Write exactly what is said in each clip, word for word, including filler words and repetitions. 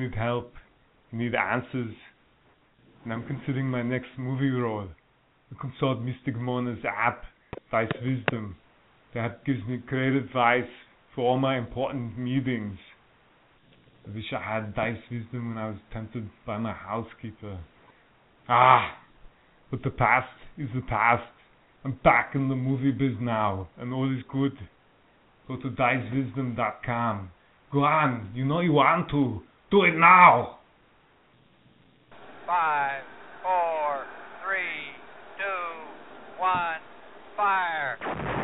need help, you need answers, and I'm considering my next movie role, you consult Mystic Mona's app, Dice Wisdom. That gives me great advice for all my important meetings. I wish I had Dice Wisdom when I was tempted by my housekeeper. Ah, but the past is the past. I'm back in the movie biz now, and all is good. Go to dice wisdom dot com. Go on, you know you want to. Do it now! Five, four, three, two, one, fire!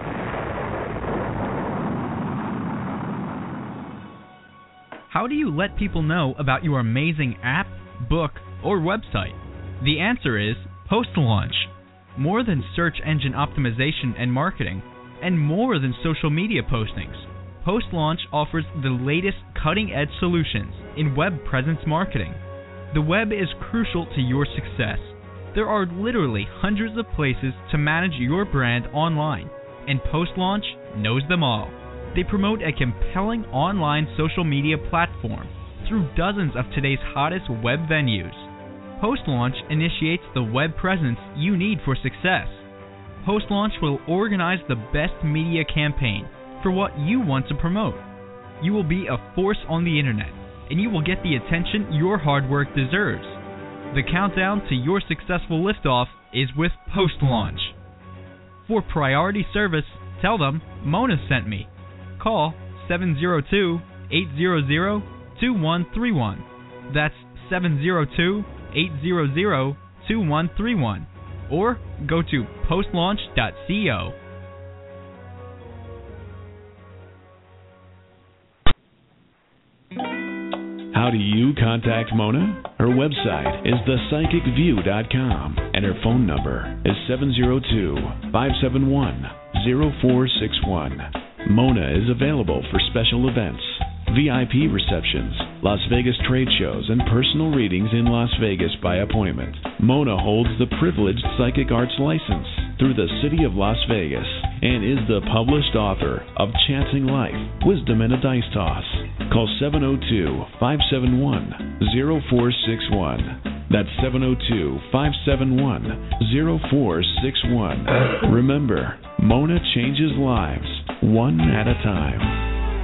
How do you let people know about your amazing app, book, or website? The answer is post-launch. More than search engine optimization and marketing, and more than social media postings, post-launch offers the latest cutting-edge solutions in web presence marketing. The web is crucial to your success. There are literally hundreds of places to manage your brand online, and post-launch knows them all. They promote a compelling online social media platform through dozens of today's hottest web venues. Post-launch initiates the web presence you need for success. Post-launch will organize the best media campaign for what you want to promote. You will be a force on the internet, and you will get the attention your hard work deserves. The countdown to your successful liftoff is with post-launch. For priority service, tell them Mona sent me. Call seven zero two, eight zero zero, two one three one. That's seven zero two, eight zero zero, two one three one. Or go to post launch dot co. How do you contact Mona? Her website is the psychic view dot com, and her phone number is seven zero two, five seven one, zero four six one. Mona is available for special events, V I P receptions, Las Vegas trade shows, and personal readings in Las Vegas by appointment. Mona holds the privileged psychic arts license through the City of Las Vegas and is the published author of Chancing Life, Wisdom and a Dice Toss. Call seven zero two, five seven one, zero four six one. That's seven zero two, five seven one, zero four six one. Remember, Mona changes lives, one at a time.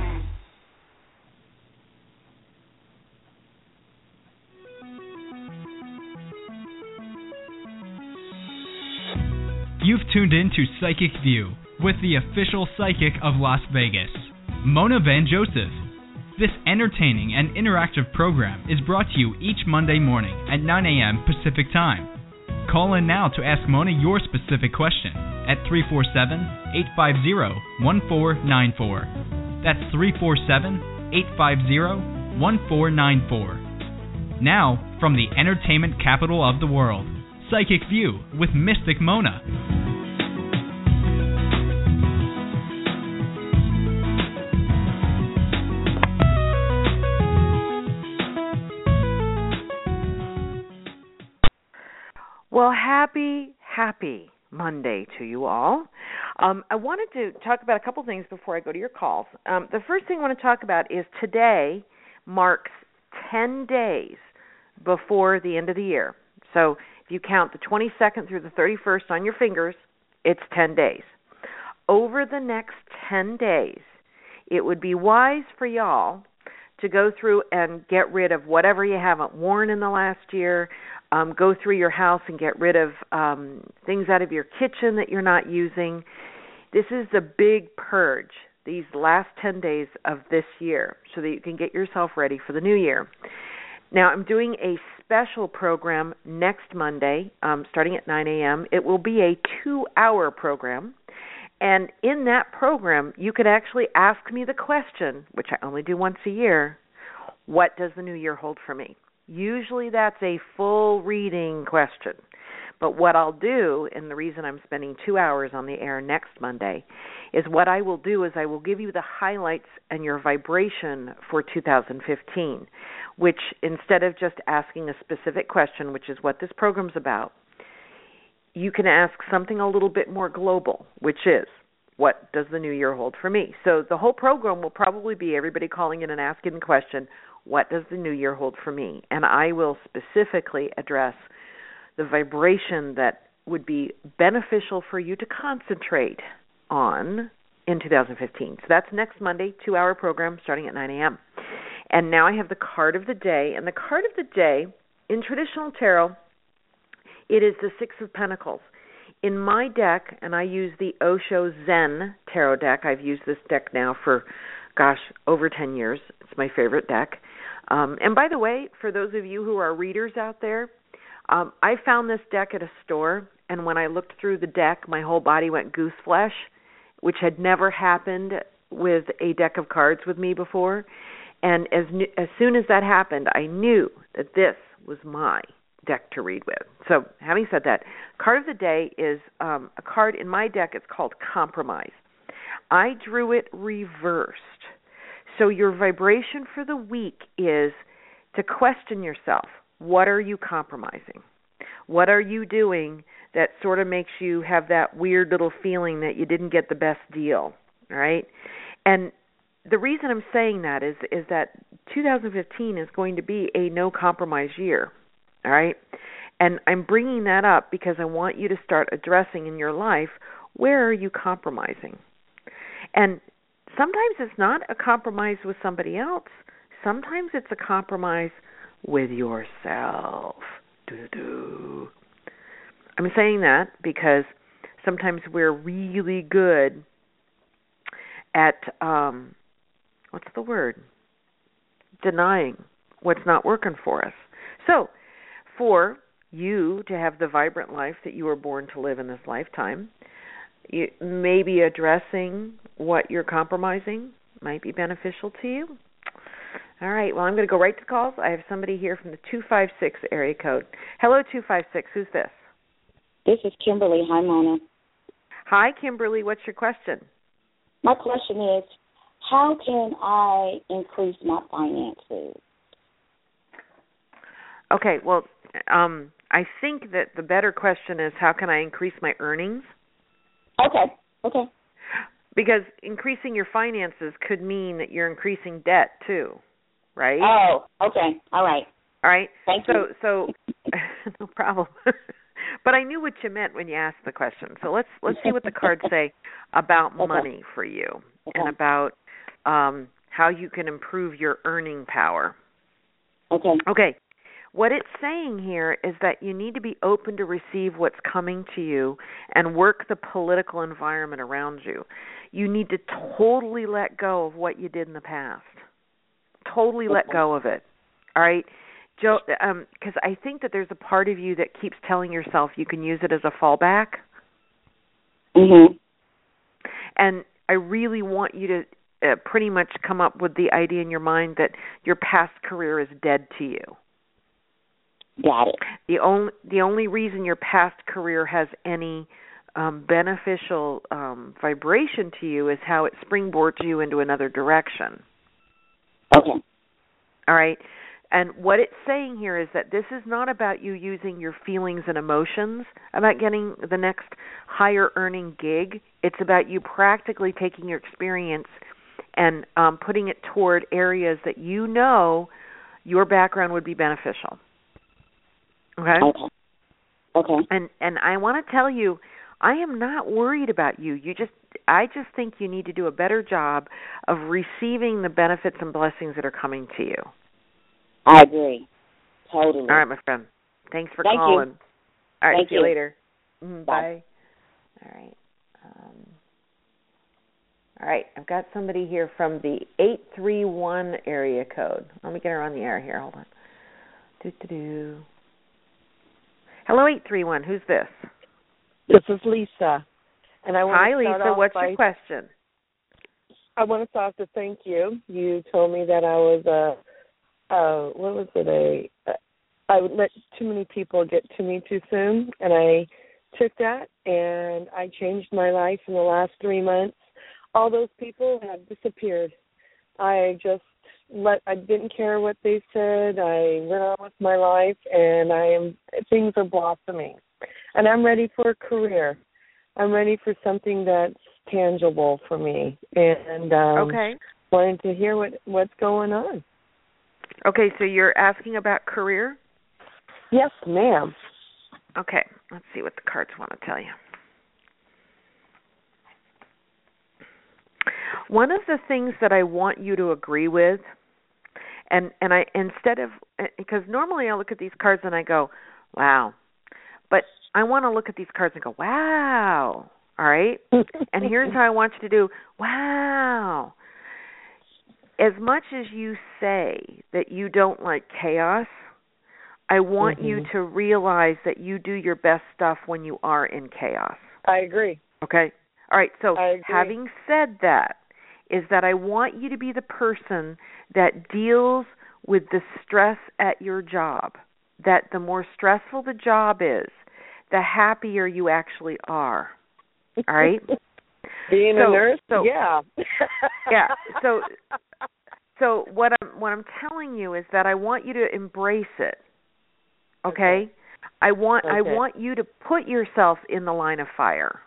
You've tuned in to Psychic View with the official psychic of Las Vegas, Mona Van Joseph. This entertaining and interactive program is brought to you each Monday morning at nine a.m. Pacific Time. Call in now to ask Mona your specific question at three four seven, eight five zero, one four nine four. That's three four seven, eight five zero, one four nine four. Now, from the entertainment capital of the world, Psychic View with Mystic Mona. Well, happy, happy Monday to you all. Um, I wanted to talk about a couple things before I go to your calls. Um, the first thing I want to talk about is today marks ten days before the end of the year. So if you count the twenty-second through the thirty-first on your fingers, it's ten days. Over the next ten days, it would be wise for y'all to go through and get rid of whatever you haven't worn in the last year. Um, go through your house and get rid of um, things out of your kitchen that you're not using. This is the big purge, these last ten days of this year, so that you can get yourself ready for the new year. Now, I'm doing a special program next Monday, um, starting at nine a.m. It will be a two-hour program, and in that program, you could actually ask me the question, which I only do once a year, what does the new year hold for me? Usually that's a full reading question. But what I'll do, and the reason I'm spending two hours on the air next Monday, is what I will do is I will give you the highlights and your vibration for two thousand fifteen, which instead of just asking a specific question, which is what this program's about, you can ask something a little bit more global, which is, what does the new year hold for me? So the whole program will probably be everybody calling in and asking the question, what does the new year hold for me? And I will specifically address the vibration that would be beneficial for you to concentrate on in two thousand fifteen. So that's next Monday, two-hour program starting at nine a.m. And now I have the card of the day. And the card of the day, in traditional tarot, it is the Six of Pentacles. In my deck, and I use the Osho Zen Tarot deck. I've used this deck now for, gosh, over ten years. It's my favorite deck. Um, and by the way, for those of you who are readers out there, um, I found this deck at a store, and when I looked through the deck, my whole body went goose flesh, which had never happened with a deck of cards with me before. And as as soon as that happened, I knew that this was my deck to read with. So having said that, card of the day is um, a card in my deck. It's called Compromise. I drew it reversed. So your vibration for the week is to question yourself. What are you compromising? What are you doing that sort of makes you have that weird little feeling that you didn't get the best deal, all right? And the reason I'm saying that is is that two thousand fifteen is going to be a no compromise year, all right? And I'm bringing that up because I want you to start addressing in your life, where are you compromising? And sometimes it's not a compromise with somebody else. Sometimes it's a compromise with yourself. Doo-doo. I'm saying that because sometimes we're really good at, um, what's the word? Denying what's not working for us. So, for you to have the vibrant life that you were born to live in this lifetime, you, maybe addressing what you're compromising might be beneficial to you. All right, well, I'm going to go right to calls. I have somebody here from the two five six area code. Hello, two five six. Who's this? This is Kimberly. Hi, Mona. Hi, Kimberly. What's your question? My question is, how can I increase my finances? Okay, well, um, I think that the better question is, how can I increase my earnings? Okay, okay. Because increasing your finances could mean that you're increasing debt too, right? Oh, okay. All right. All right. Thank so, you. So, no problem. But I knew what you meant when you asked the question. So let's let's see what the cards say about okay. money for you okay. and about um, how you can improve your earning power. Okay. Okay. What it's saying here is that you need to be open to receive what's coming to you and work the political environment around you. You need to totally let go of what you did in the past. Totally let go of it. All right? Joe, um, because I think that there's a part of you that keeps telling yourself you can use it as a fallback. Mm-hmm. And I really want you to uh, pretty much come up with the idea in your mind that your past career is dead to you. Got it. The only the only reason your past career has any um, beneficial um, vibration to you is how it springboards you into another direction. Okay. All right. And what it's saying here is that this is not about you using your feelings and emotions about getting the next higher earning gig. It's about you practically taking your experience and um, putting it toward areas that you know your background would be beneficial. Okay? Okay. Okay. And and I want to tell you, I am not worried about you. You just I just think you need to do a better job of receiving the benefits and blessings that are coming to you. I agree. Totally. All right, my friend. Thanks for Thank calling. You. All right, Thank see you, you later. Mm-hmm, bye. Bye. All right. Um, all right, I've got somebody here from the eight three one area code. Let me get her on the air here. Hold on. Do-do-do. Hello, eight three one. Who's this? This is Lisa. And I want Hi, to start Lisa. off What's by, your question? I want to start off to thank you. You told me that I was a, uh, what was it, a, I would let too many people get to me too soon, and I took that, and I changed my life in the last three months. All those people have disappeared. I just let, I didn't care what they said. I went on with my life, and I am, things are blossoming. And I'm ready for a career. I'm ready for something that's tangible for me. And um, okay. wanted to hear what, what's going on. Okay, so you're asking about career? Yes, ma'am. Okay, let's see what the cards want to tell you. One of the things that I want you to agree with, and and I instead of because normally I look at these cards and I go, wow, but I want to look at these cards and go, wow, all right? And here's how I want you to do, wow. As much as you say that you don't like chaos, I want mm-hmm. you to realize that you do your best stuff when you are in chaos. I agree. Okay? All right, so having said that, is that I want you to be the person that deals with the stress at your job, that the more stressful the job is, the happier you actually are. All right? Being so, a nurse? So, yeah. yeah. So so what I'm what I'm telling you is that I want you to embrace it. Okay? okay. I want okay. I want you to put yourself in the line of fire.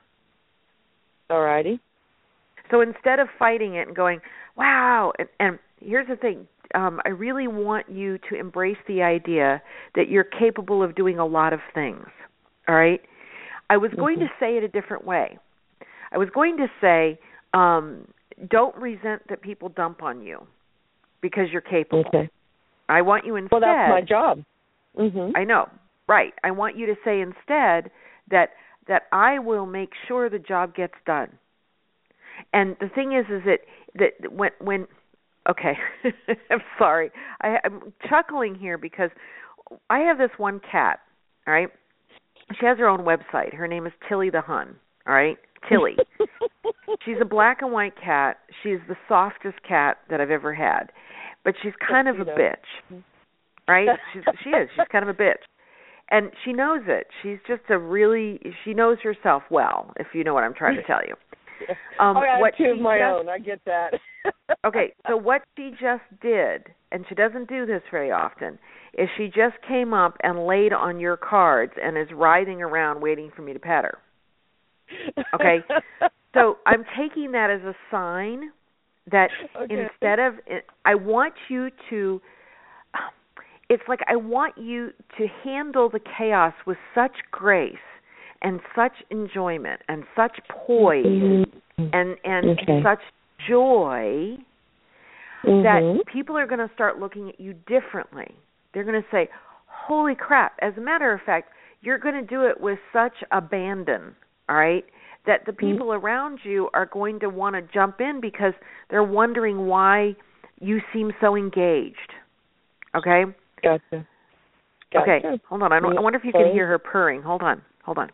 All righty. So instead of fighting it and going, wow, and, and here's the thing, um, I really want you to embrace the idea that you're capable of doing a lot of things, all right? I was mm-hmm. going to say it a different way. I was going to say, um, don't resent that people dump on you because you're capable. Okay. I want you instead... Well, that's my job. Mm-hmm. I know, right. I want you to say instead that that I will make sure the job gets done. And the thing is, is that that when when okay, I'm sorry, I, I'm chuckling here because I have this one cat. All right, she has her own website. Her name is Tilly the Hun. All right, Tilly. She's a black and white cat. She's the softest cat that I've ever had, but she's kind of a bitch. Right? She's she is. She's kind of a bitch. And she knows it. She's just a really, she knows herself well, if you know what I'm trying to tell you. Um, oh, I have what two of my just, own. I get that. Okay, so what she just did, and she doesn't do this very often, is she just came up and laid on your cards and is writhing around waiting for me to pet her. Okay? So I'm taking that as a sign that okay. instead of, I want you to... It's like I want you to handle the chaos with such grace and such enjoyment and such poise mm-hmm. and, and okay. such joy mm-hmm. that people are going to start looking at you differently. They're going to say, holy crap. As a matter of fact, you're going to do it with such abandon, all right, that the people mm-hmm. around you are going to want to jump in because they're wondering why you seem so engaged, okay? Gotcha. gotcha. Okay, hold on. I, don't, I wonder if you can hear her purring. Hold on. Hold on.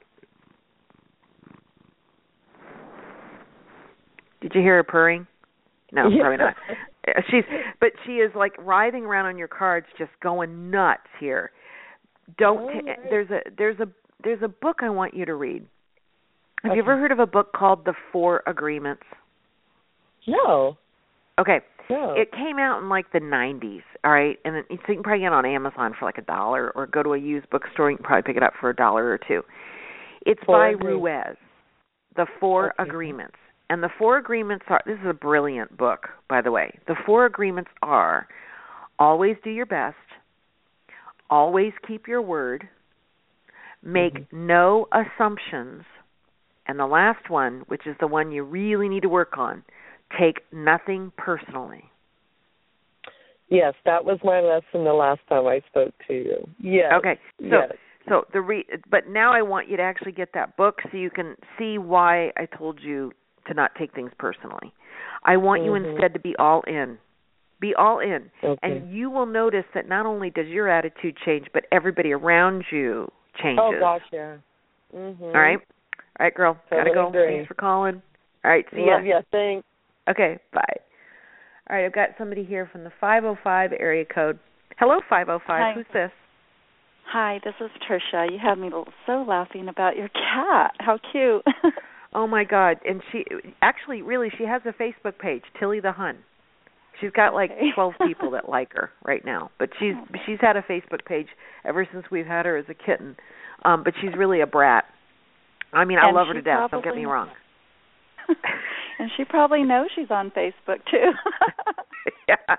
Did you hear her purring? No, yeah. probably not. She's, but she is like writhing around on your cards, just going nuts here. Don't. Oh, t- right. There's a there's a there's a book I want you to read. Have okay. you ever heard of a book called The Four Agreements? No. Okay. No. It came out in like the nineties, all right? And it, so you can probably get it on Amazon for like a dollar or go to a used bookstore. You can probably pick it up for a dollar or two. It's Four by agreements. Ruiz, The Four okay. Agreements. And the Four Agreements are, this is a brilliant book, by the way. The Four Agreements are always do your best, always keep your word, make mm-hmm. no assumptions, and the last one, which is the one you really need to work on, take nothing personally. Yes, that was my lesson the last time I spoke to you. Yes. Okay. So, yes. so the re- but now I want you to actually get that book so you can see why I told you to not take things personally. I want mm-hmm. you instead to be all in. Be all in. Okay. And you will notice that not only does your attitude change, but everybody around you changes. Oh, gosh, yeah. Mm-hmm. All right? All right, girl. Totally Gotta go. agree. Thanks for calling. All right, see Love ya. ya. Thanks. Okay, bye. All right, I've got somebody here from the five oh five area code. Hello, five oh five. Hi. Who's this? Hi, this is Tricia. You had me so laughing about your cat. How cute. Oh, my God. And she actually, really, she has a Facebook page, Tilly the Hun. She's got like okay. twelve people that like her right now. But she's she's had a Facebook page ever since we've had her as a kitten. Um, but she's really a brat. I mean, I and love her to death. Probably, don't get me wrong. And she probably knows she's on Facebook, too. Yeah.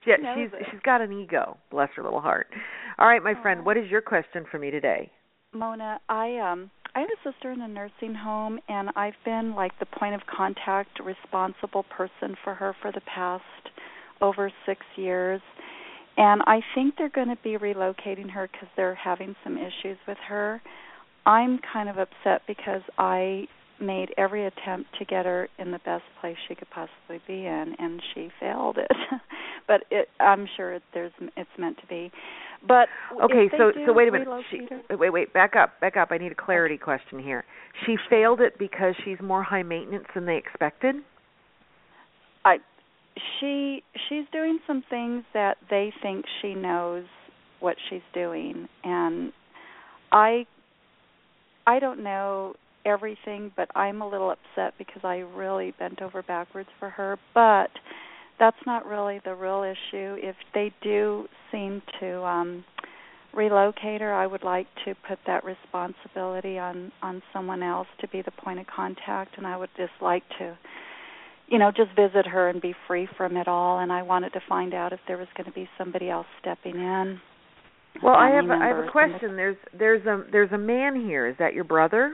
Yeah, knows she's it. she's got an ego. Bless her little heart. All right, my Oh. friend, what is your question for me today? Mona, I um I have a sister in a nursing home, and I've been like the point of contact, responsible person for her for the past over six years. And I think they're going to be relocating her because they're having some issues with her. I'm kind of upset because I made every attempt to get her in the best place she could possibly be in, and she failed it. But it, I'm sure it, there's it's meant to be. But okay, if they so do so wait a minute. She, relocate her, wait, wait, back up, back up. I need a clarity question here. She failed it because she's more high maintenance than they expected? I she she's doing some things that they think she knows what she's doing, and I I don't know everything, but I'm a little upset because I really bent over backwards for her. But that's not really the real issue. If they do seem to um relocate her, I would like to put that responsibility on on someone else to be the point of contact, and I would just like to, you know, just visit her and be free from it all. And I wanted to find out if there was going to be somebody else stepping in. Well, I have a, I have a question. There's there's a there's a man here. Is that your brother?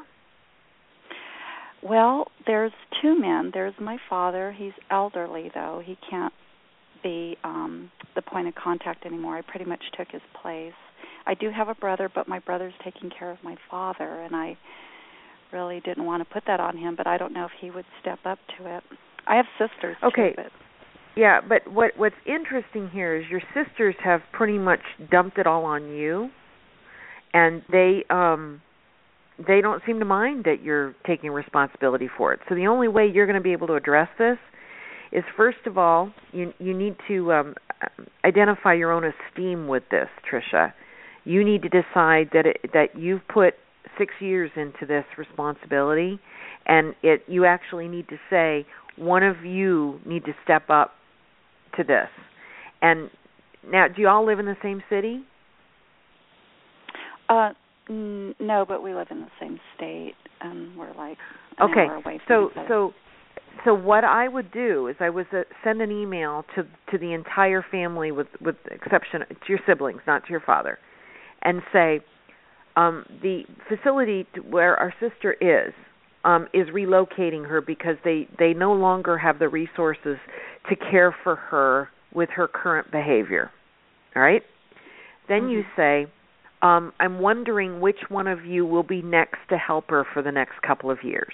Well, there's two men. There's my father. He's elderly, though. He can't be um, the point of contact anymore. I pretty much took his place. I do have a brother, but my brother's taking care of my father, and I really didn't want to put that on him, but I don't know if he would step up to it. I have sisters, okay. too, but... Yeah, but what what's interesting here is your sisters have pretty much dumped it all on you, and they um they don't seem to mind that you're taking responsibility for it. So the only way you're going to be able to address this is, first of all, you you need to um, identify your own esteem with this, Tricia. You need to decide that it, that you've put six years into this responsibility, and it you actually need to say, one of you need to step up to this. And now, do you all live in the same city? Uh, n- no, but we live in the same state, and we're like an okay. hour away from so each other. so so what I would do is I would uh, send an email to to the entire family, with with exception to your siblings, not to your father, and say, um, the facility to where our sister is um, is relocating her because they, they no longer have the resources to care for her with her current behavior. All right? Then mm-hmm. you say, um, I'm wondering which one of you will be next to help her for the next couple of years.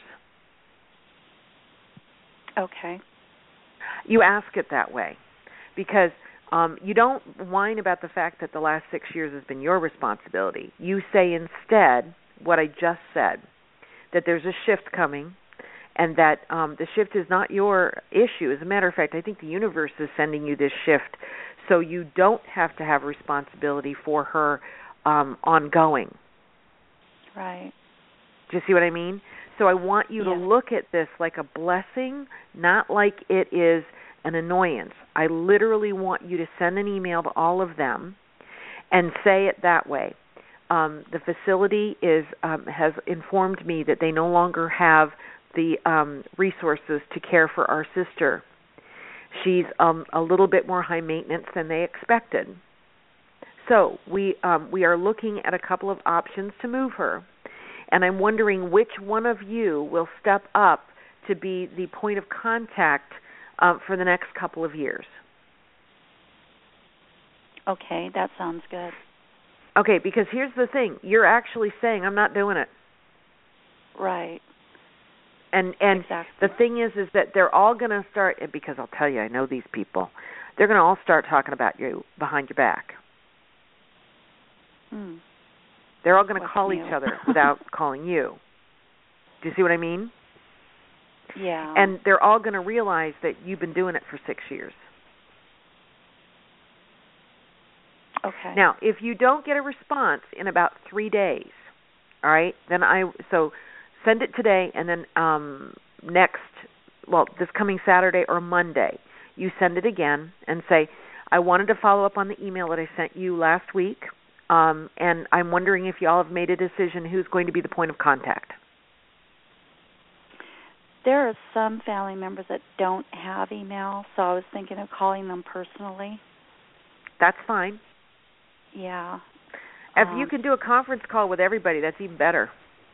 Okay. You ask it that way because um, you don't whine about the fact that the last six years has been your responsibility. You say instead what I just said, that there's a shift coming, and that um, the shift is not your issue. As a matter of fact, I think the universe is sending you this shift so you don't have to have responsibility for her um, ongoing. Right. Do you see what I mean? So I want you yes. to look at this like a blessing, not like it is an annoyance. I literally want you to send an email to all of them and say it that way. Um, the facility is um, has informed me that they no longer have the um, resources to care for our sister. She's um, a little bit more high maintenance than they expected. So we um, we are looking at a couple of options to move her, and I'm wondering which one of you will step up to be the point of contact uh, for the next couple of years. Okay, that sounds good. Okay, because here's the thing. You're actually saying, I'm not doing it. Right. And and exactly. the thing is, is that they're all going to start, because I'll tell you, I know these people, they're going to all start talking about you behind your back. Hmm. They're all going to What's call new? each other without calling you. Do you see what I mean? Yeah. And they're all going to realize that you've been doing it for six years. Okay. Now, if you don't get a response in about three days, all right, then I, so send it today, and then um, next, well, this coming Saturday or Monday, you send it again and say, I wanted to follow up on the email that I sent you last week, um, and I'm wondering if you all have made a decision who's going to be the point of contact. There are some family members that don't have email, so I was thinking of calling them personally. That's fine. Yeah. If um, you can do a conference call with everybody, that's even better.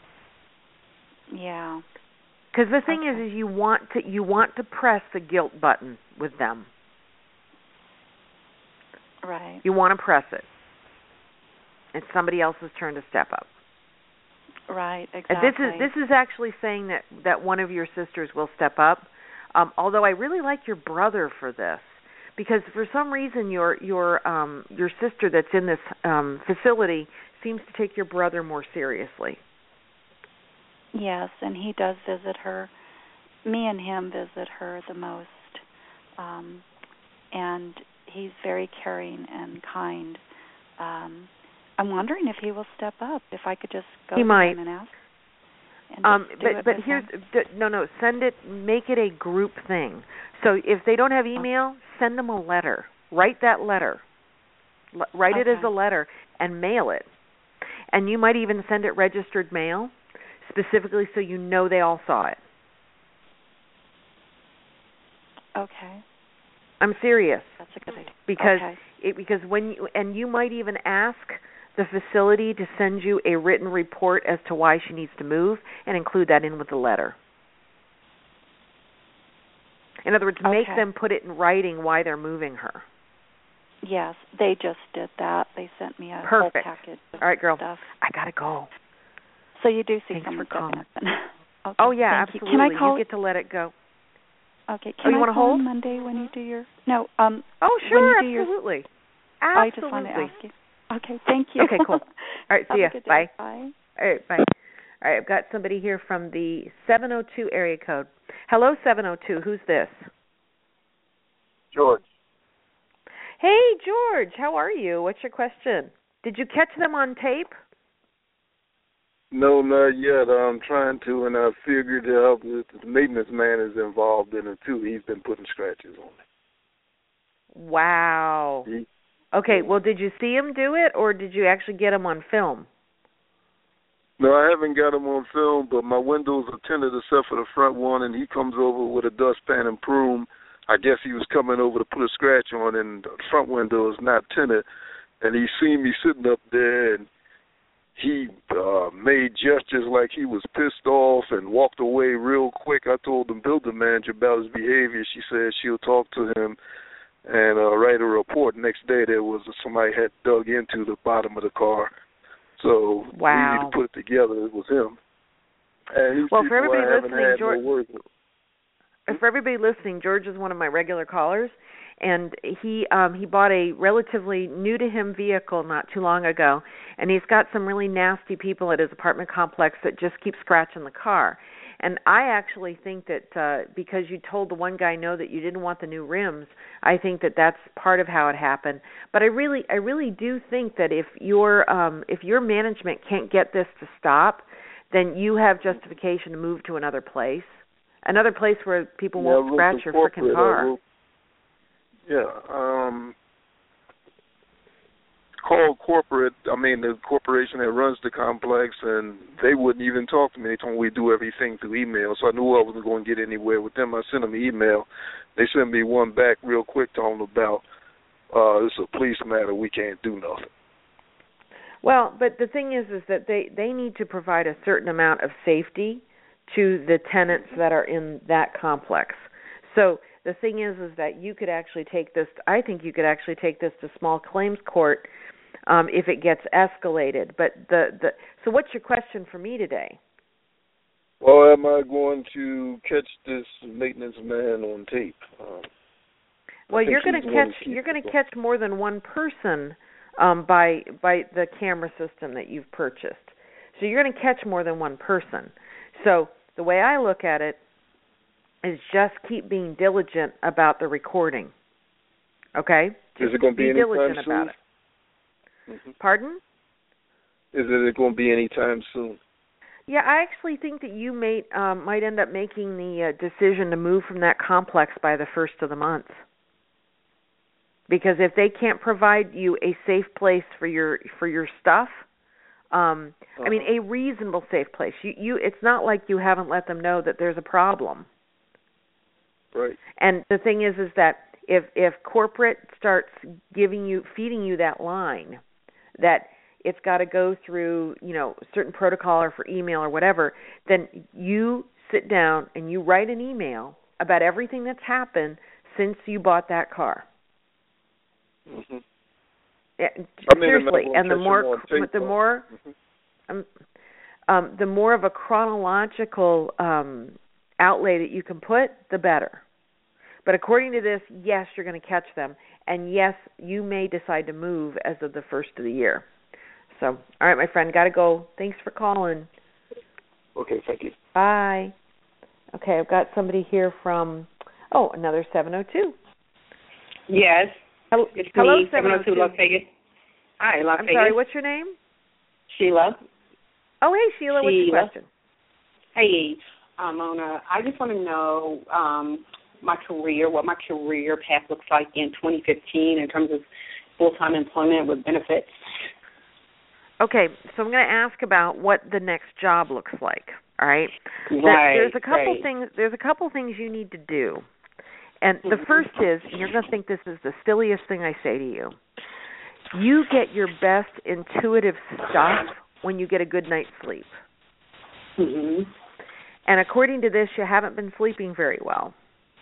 Yeah. Because the thing okay. is, is you want to you want to press the guilt button with them. Right. You want to press it. It's somebody else's turn to step up. Right. Exactly. And this is this is actually saying that that one of your sisters will step up. Um, although I really like your brother for this, because for some reason your your um, your sister that's in this um, facility seems to take your brother more seriously. Yes, and he does visit her. Me and him visit her the most, um, and he's very caring and kind. Um, I'm wondering if he will step up. If I could just go he to might. him and ask. And um, just do but it but with here's him. d- no no send it make it a group thing. So if they don't have email, send them a letter. Write that letter. L- write okay. it as a letter and mail it. And you might even send it registered mail, specifically so you know they all saw it. Okay. I'm serious. That's a good idea. Because okay. it because when you and you might even ask the facility to send you a written report as to why she needs to move and include that in with the letter. In other words, okay. make them put it in writing why they're moving her. Yes, they just did that. They sent me a Perfect. whole package of all right, girl. stuff. I gotta go. So you do see Thanks someone for calling. stepping up. Okay, oh yeah, thank absolutely. You. Can I call? You get to let it go. Okay. Can oh, you I want to call hold on Monday when you do your? No. Um. Oh sure, when you do absolutely. Your... Absolutely. I just wanted to ask you. Okay. Thank you. Okay. Cool. All right. See ya. Bye. Bye. All right. Bye. All right. I've got somebody here from the seven oh two area code. Hello, seven oh two. Who's this? George. Hey, George. How are you? What's your question? Did you catch them on tape? No, not yet. I'm trying to, and I figured out that the maintenance man is involved in it too. He's been putting scratches on it. Wow. He, okay. Well, did you see him do it, or did you actually get him on film? No, I haven't got him on film, but my windows are tinted except for the front one, and he comes over with a dustpan and broom. I guess he was coming over to put a scratch on, and the front window is not tinted. And he seen me sitting up there, and he uh, made gestures like he was pissed off and walked away real quick. I told the building manager about his behavior. She said she'll talk to him and uh, write a report. Next day, there was somebody had dug into the bottom of the car. So wow. easy to put it together. It was him. And well, for everybody I listening, George. No words with. For everybody listening, George is one of my regular callers, and he um, he bought a relatively new to him vehicle not too long ago, and he's got some really nasty people at his apartment complex that just keep scratching the car. And I actually think that uh, because you told the one guy no that you didn't want the new rims, I think that that's part of how it happened. But I really I really do think that if your um, if your management can't get this to stop, then you have justification to move to another place. Another place where people yeah, won't scratch your frickin' car. Wrote, yeah, um, called corporate, I mean the corporation that runs the complex, and they wouldn't even talk to me. They told me we do everything through email, so I knew I wasn't going to get anywhere with them. I sent them an email. They sent me one back real quick telling them about, uh, it's a police matter, we can't do nothing. Well, but the thing is, is that they, they need to provide a certain amount of safety to the tenants that are in that complex. So the thing is, is that you could actually take this, I think you could actually take this to small claims court um, if it gets escalated. But the, the so what's your question for me today? Well, am I going to catch this maintenance man on tape? Um, well, you're going to catch you're going to catch more than one person um, by by the camera system that you've purchased. So you're going to catch more than one person. So the way I look at it is just keep being diligent about the recording. Okay? Just is it going to be, be any diligent time about soon? it. Mm-hmm. Pardon? Is it going to be any time soon? Yeah, I actually think that you may um, might end up making the uh, decision to move from that complex by the first of the month. Because if they can't provide you a safe place for your for your stuff, um, uh-huh. I mean, a reasonable safe place. You, you, it's not like you haven't let them know that there's a problem. Right. And the thing is, is that if if corporate starts giving you feeding you that line that it's got to go through, you know, certain protocol or for email or whatever, then you sit down and you write an email about everything that's happened since you bought that car. Mm-hmm. Yeah, I mean, seriously, and the more more the more mm-hmm. um, um, the more of a chronological um, outlay that you can put, the better. But according to this, yes, you're going to catch them, and yes, you may decide to move as of the first of the year. So, all right, my friend, got to go. Thanks for calling. Okay, thank you. Bye. Okay, I've got somebody here from, oh, another seven oh two. Yes. Hello, it's hello me, seven oh two Las Vegas. Hi, Las I'm Vegas. sorry, what's your name? Sheila. Oh, hey, Sheila, what's your Sheila. question? Hey, um, Mona, I just want to know um, my career, what my career path looks like in twenty fifteen in terms of full-time employment with benefits. Okay, so I'm going to ask about what the next job looks like. All right. Right. There's a couple right. things. There's a couple things you need to do, and the Mm-hmm. first is, and you're going to think this is the silliest thing I say to you. You get your best intuitive stuff when you get a good night's sleep. Mm-hmm. And according to this, you haven't been sleeping very well.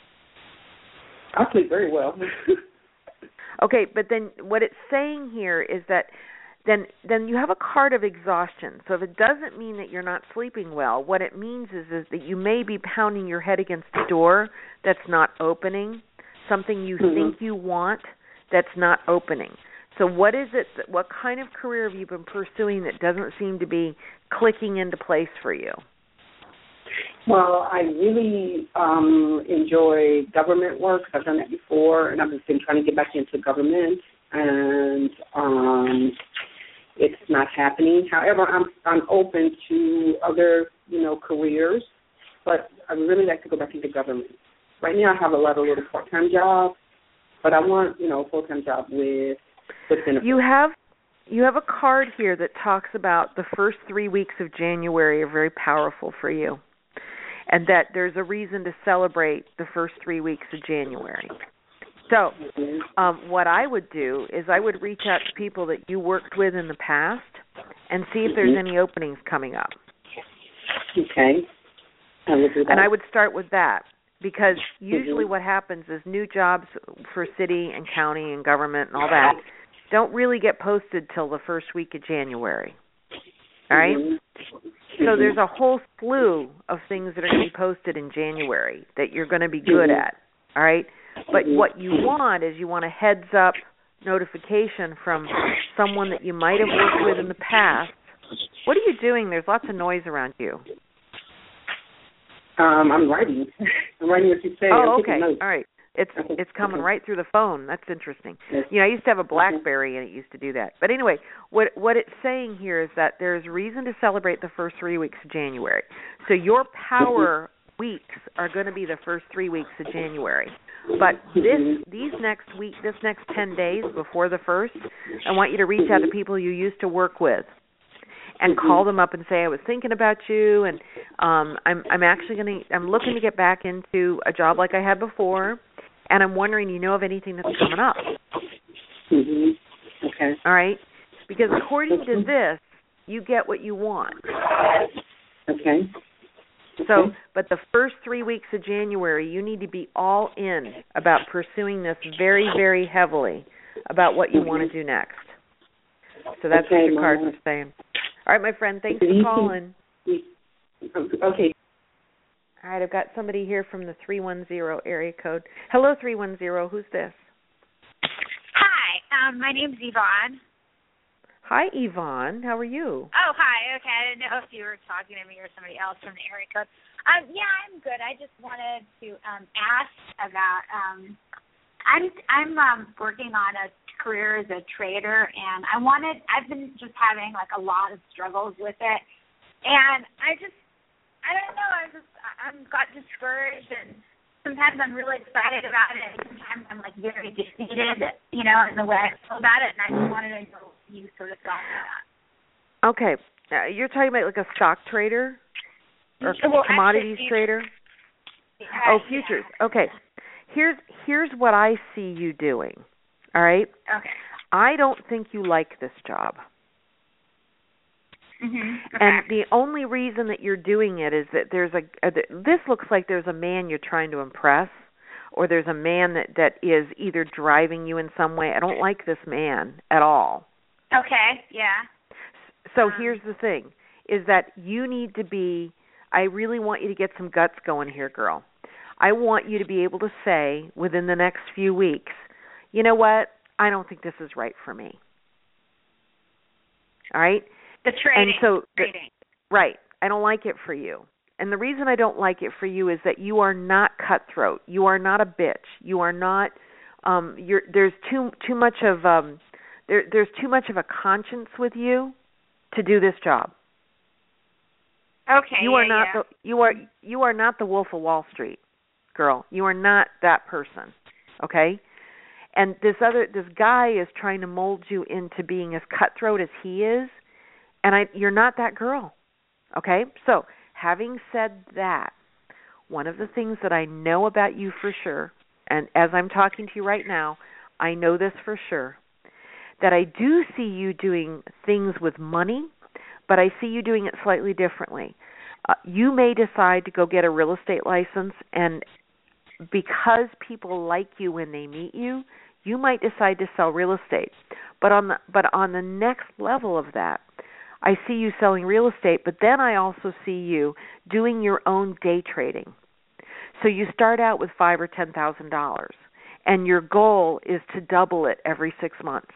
I sleep very well. Okay, but then what it's saying here is that then then you have a card of exhaustion. So if it doesn't mean that you're not sleeping well, what it means is, is that you may be pounding your head against a door that's not opening, something you mm-hmm. think you want that's not opening. So what is it, that, what kind of career have you been pursuing that doesn't seem to be clicking into place for you? Well, I really um, enjoy government work. I've done that before, and I've been trying to get back into government, and um, it's not happening. However, I'm I'm open to other, you know, careers, but I would really like to go back into government. Right now, I have a lot of little part-time jobs, but I want, you know, a full-time job with with benefits. You have you have a card here that talks about the first three weeks of January are very powerful for you, and that there's a reason to celebrate the first three weeks of January. So um, what I would do is I would reach out to people that you worked with in the past and see if there's any openings coming up. Okay. I will do that. And I would start with that, because usually what happens is new jobs for city and county and government and all that don't really get posted till the first week of January. All right? So there's a whole slew of things that are going to be posted in January that you're going to be good at. All right? But what you want is you want a heads-up notification from someone that you might have worked with in the past. What are you doing? There's lots of noise around you. Um, I'm writing. I'm writing what you say. Oh, I'm okay. taking notes. All right. It's it's coming Okay. right through the phone. That's interesting. Yes. You know, I used to have a BlackBerry and it used to do that. But anyway, what what it's saying here is that there's reason to celebrate the first three weeks of January. So your power weeks are going to be the first three weeks of January. But this these next week, this next ten days before the first, I want you to reach out to people you used to work with and call them up and say, I was thinking about you, and um, I'm I'm actually going to I'm looking to get back into a job like I had before, and I'm wondering, you know of anything that's coming up? Mm-hmm. Okay. All right, because according to this, you get what you want. Okay. So, but the first three weeks of January, you need to be all in about pursuing this very, very heavily about what you want to do next. So that's Okay, what your cards Mama. are saying. All right, my friend, thanks for calling. Okay. All right, I've got somebody here from the three one zero area code. Hello, three one zero. Who's this? Hi, um, my name's Yvonne. Hi, Yvonne. How are you? Oh, hi. Okay, I didn't know if you were talking to me or somebody else from the area code. Um, yeah, I'm good. I just wanted to um, ask about. Um, I'm I'm um, working on a career as a trader, and I wanted. I've been just having like a lot of struggles with it, and I just. I don't know. I just I'm got discouraged, and sometimes I'm really excited about it, and sometimes I'm like very defeated, you know, in the way I feel about it. And I just wanted to know what you sort of thought of that. Okay, uh, you're talking about like a stock trader or Well, commodities actually, trader? Yeah, oh, futures. Yeah. Okay. here's here's what I see you doing. All right? Okay. I don't think you like this job. Mhm. Okay. And the only reason that you're doing it is that there's a, a this looks like there's a man you're trying to impress, or there's a man that that is either driving you in some way. I don't like this man at all. Okay. Yeah. So um, here's the thing, is that you need to be, I really want you to get some guts going here, girl. I want you to be able to say within the next few weeks, you know what, I don't think this is right for me. All right? The trading. And so, trading. The, right. I don't like it for you. And the reason I don't like it for you is that you are not cutthroat. You are not a bitch. You are not, um, you're, there's too too much of, um, there, there's too much of a conscience with you to do this job. Okay. You are yeah, not yeah. the you are you are not the Wolf of Wall Street, girl. You are not that person. Okay? And this other this guy is trying to mold you into being as cutthroat as he is, and I you're not that girl. Okay? So, having said that, one of the things that I know about you for sure, and as I'm talking to you right now, I know this for sure, that I do see you doing things with money, but I see you doing it slightly differently. Uh, you may decide to go get a real estate license, and because people like you when they meet you, you might decide to sell real estate. But on the but on the next level of that, I see you selling real estate, but then I also see you doing your own day trading. So you start out with five or ten thousand dollars, and your goal is to double it every six months.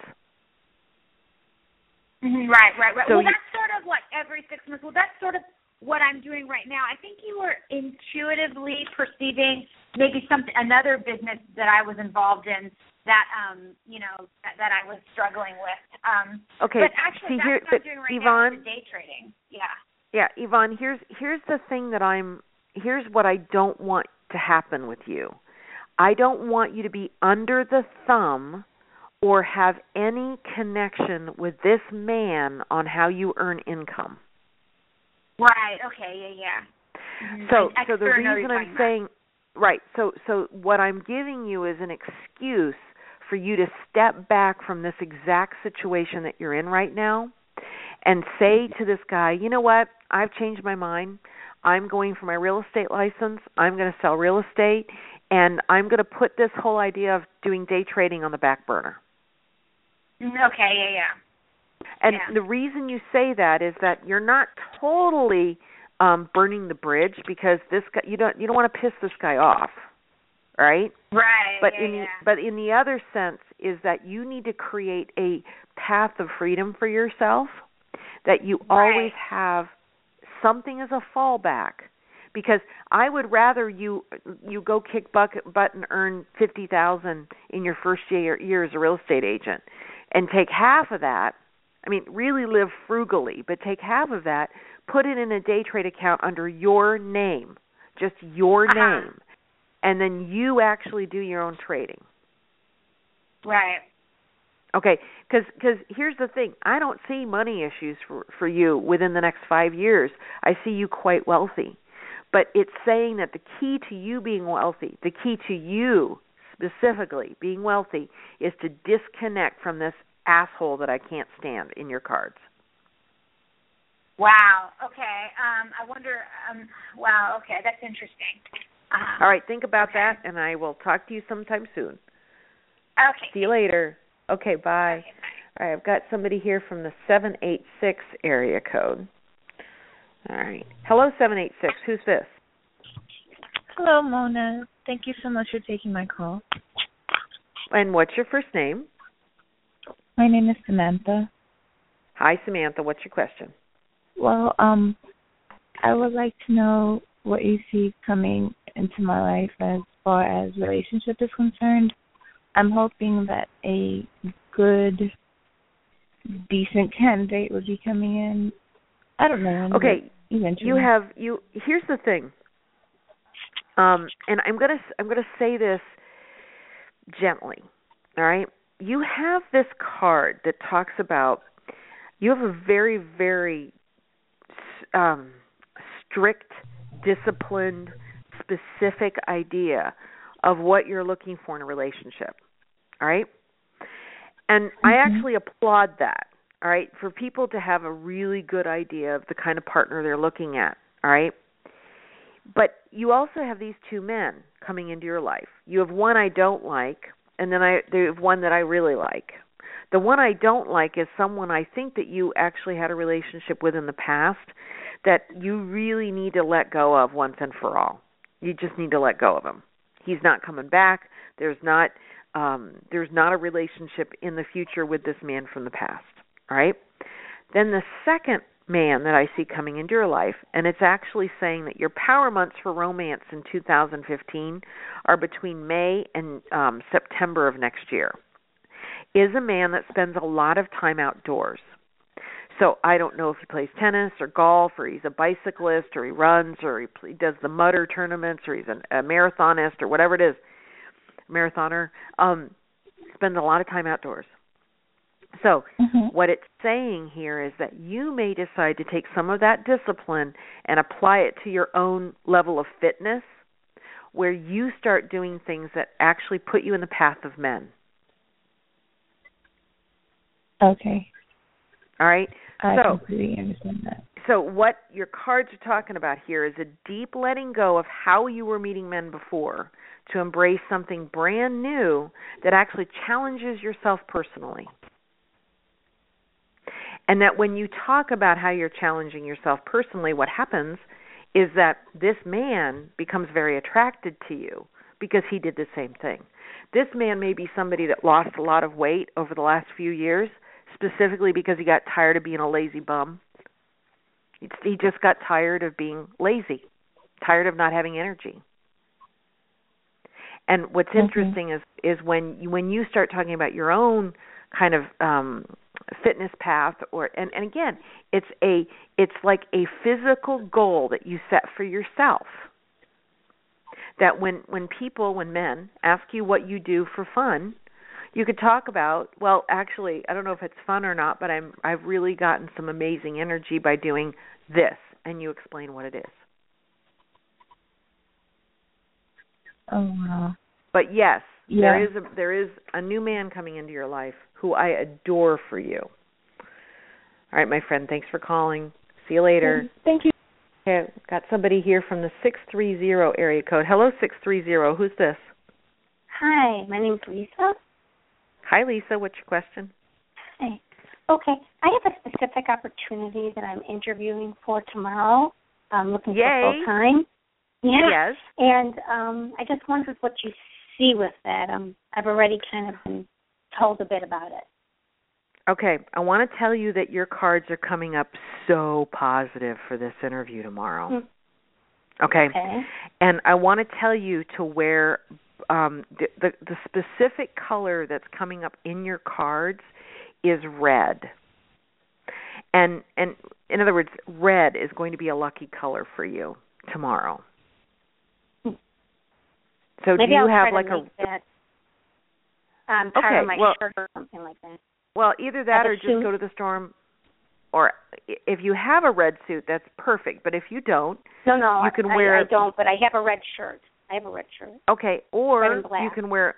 Mm-hmm, right, right, right. So well, you, that's sort of what every six months. Well, that's sort of what I'm doing right now. I think you were intuitively perceiving maybe something, another business that I was involved in that, um, you know, that, that I was struggling with. Um, okay. But actually, see, that's here, what but I'm doing right Yvonne, now is the day trading. Yeah. Yeah, Yvonne. Here's here's the thing that I'm. Here's what I don't want to happen with you. I don't want you to be under the thumb or have any connection with this man on how you earn income. Right. Okay. Yeah. Yeah. Mm-hmm. So, I, I so the reason I'm saying, right. So, so what I'm giving you is an excuse for you to step back from this exact situation that you're in right now, and say to this guy, you know what? I've changed my mind. I'm going for my real estate license. I'm going to sell real estate, and I'm going to put this whole idea of doing day trading on the back burner. Okay. Yeah. Yeah. And yeah. the reason you say that is that you're not totally um, burning the bridge, because this guy, you don't you don't want to piss this guy off, right? Right. But yeah, in yeah. the, but in the other sense is that you need to create a path of freedom for yourself, that you right. always have something as a fallback. Because I would rather you you go kick butt, butt and earn fifty thousand in your first year, year as a real estate agent, and take half of that. I mean, really live frugally, but take half of that, put it in a day trade account under your name, just your uh-huh. name, and then you actually do your own trading. Right. Okay, because here's the thing. I don't see money issues for, for you within the next five years. I see you quite wealthy. But it's saying that the key to you being wealthy, the key to you specifically being wealthy, is to disconnect from this asshole that I can't stand in your cards. Wow. Okay. Um, I wonder. Um, wow. Okay, that's interesting. Um, All right, think about okay. that, and I will talk to you sometime soon. Okay. See you later. Okay, bye. Okay, bye. All right, I've got somebody here from the seven eight six area code. All right. Hello, seven eight six. Who's this? Hello, Mona. Thank you so much for taking my call. And what's your first name? My name is Samantha. Hi, Samantha. What's your question? Well, um, I would like to know what you see coming into my life as far as relationship is concerned. I'm hoping that a good, decent candidate would be coming in. I don't know. Okay, eventually. you have you. Here's the thing. Um, and I'm gonna I'm gonna say this gently. All right. You have this card that talks about. You have a very very um, strict, disciplined, specific idea of what you're looking for in a relationship. All right? And mm-hmm. I actually applaud that. All right? For people to have a really good idea of the kind of partner they're looking at. All right? But you also have these two men coming into your life. You have one I don't like, and then I you have one that I really like. The one I don't like is someone I think that you actually had a relationship with in the past that you really need to let go of once and for all. You just need to let go of him. He's not coming back. There's not um, there's not a relationship in the future with this man from the past. All right? Then the second man that I see coming into your life, and it's actually saying that your power months for romance in two thousand fifteen are between May and um, September of next year, is a man that spends a lot of time outdoors. So I don't know if he plays tennis or golf, or he's a bicyclist, or he runs, or he, he does the Mutter tournaments, or he's an, a marathonist, or whatever it is, marathoner. Um, spends a lot of time outdoors. So mm-hmm. what it's saying here is that you may decide to take some of that discipline and apply it to your own level of fitness, where you start doing things that actually put you in the path of men. Okay. All right? I so, completely understand that. So what your cards are talking about here is a deep letting go of how you were meeting men before to embrace something brand new that actually challenges yourself personally. And that when you talk about how you're challenging yourself personally, what happens is that this man becomes very attracted to you because he did the same thing. This man may be somebody that lost a lot of weight over the last few years, specifically because he got tired of being a lazy bum. He just got tired of being lazy, tired of not having energy. And what's mm-hmm. interesting is is when you, when you start talking about your own kind of um, fitness path, or and, and again, it's a it's like a physical goal that you set for yourself. That when, when people, when men ask you what you do for fun, you could talk about, well, actually, I don't know if it's fun or not, but I'm I've really gotten some amazing energy by doing this, and you explain what it is. Oh wow! But yes, yeah. there is a there is a new man coming into your life who I adore for you. All right, my friend, thanks for calling. See you later. Thank you. Okay, got somebody here from the six three zero area code. Hello, six three zero. Who's this? Hi, my name's Lisa. Hi, Lisa. What's your question? Hi. Okay, I have a specific opportunity that I'm interviewing for tomorrow. I'm looking Yay. for full time. Yeah. Yes. And um, I just wondered what you see with that. Um, I've already kind of been told a bit about it. Okay, I want to tell you that your cards are coming up so positive for this interview tomorrow. Mm. Okay? Okay. And I want to tell you to wear um, the, the the specific color that's coming up in your cards is red. And and in other words, red is going to be a lucky color for you tomorrow. Mm. So Maybe do you I'll have try like to a make that um, part okay, of my well, shirt or something like that. Well, either that or just suit. go to the store, or if you have a red suit, that's perfect. But if you don't, no, no, you can I, wear. I don't. But I have a red shirt. I have a red shirt. Okay, or red and black. you can wear,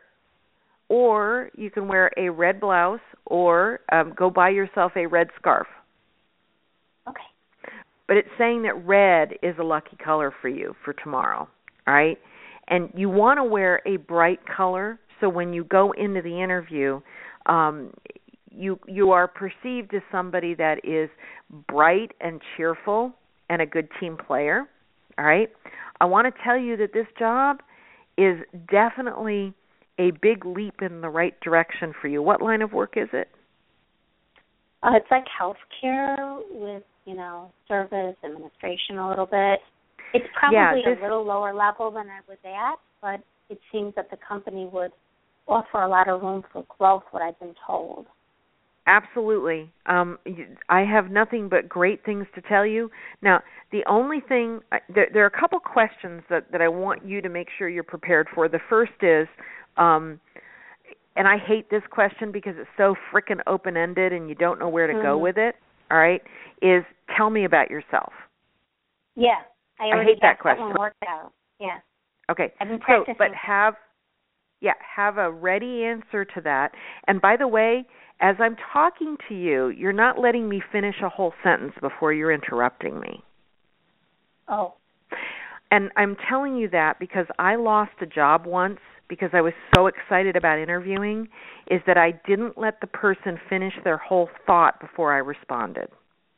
or you can wear a red blouse, or um, go buy yourself a red scarf. Okay. But it's saying that red is a lucky color for you for tomorrow. All right, and you want to wear a bright color so when you go into the interview. Um, You you are perceived as somebody that is bright and cheerful and a good team player, all right? I want to tell you that this job is definitely a big leap in the right direction for you. What line of work is it? Uh, it's like healthcare with, you know, service, administration a little bit. It's probably yeah, this, a little lower level than I was at, but it seems that the company would offer a lot of room for growth, what I've been told. Absolutely. Um, I have nothing but great things to tell you. Now, the only thing, there, there are a couple questions that, that I want you to make sure you're prepared for. The first is, um, and I hate this question because it's so frickin' open-ended and you don't know where to mm-hmm. go with it, all right, is tell me about yourself. Yeah. I, I hate that question. That one worked out. Yeah. Okay. I've been so, practicing. but have Yeah, have a ready answer to that. And by the way, as I'm talking to you, you're not letting me finish a whole sentence before you're interrupting me. Oh. And I'm telling you that because I lost a job once because I was so excited about interviewing, is that I didn't let the person finish their whole thought before I responded.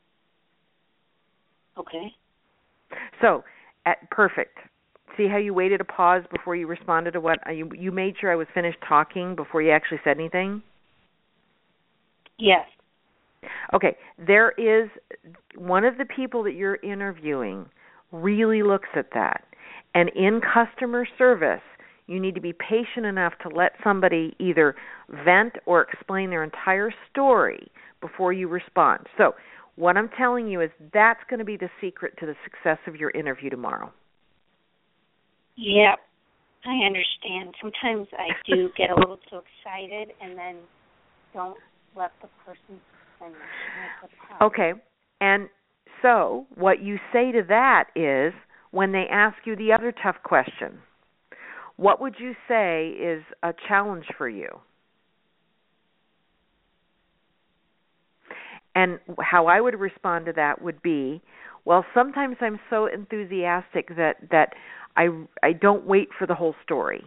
Okay. So, at, perfect. See how you waited a pause before you responded to what you you made sure I was finished talking before you actually said anything? Yes. Okay, there is one of the people that you're interviewing really looks at that. And in customer service, you need to be patient enough to let somebody either vent or explain their entire story before you respond. So, what I'm telling you is that's going to be the secret to the success of your interview tomorrow. Yep, I understand. Sometimes I do get a little too excited and then don't let the person finish. Okay, and so what you say to that is when they ask you the other tough question, what would you say is a challenge for you? And how I would respond to that would be, well, sometimes I'm so enthusiastic that, that I, I don't wait for the whole story.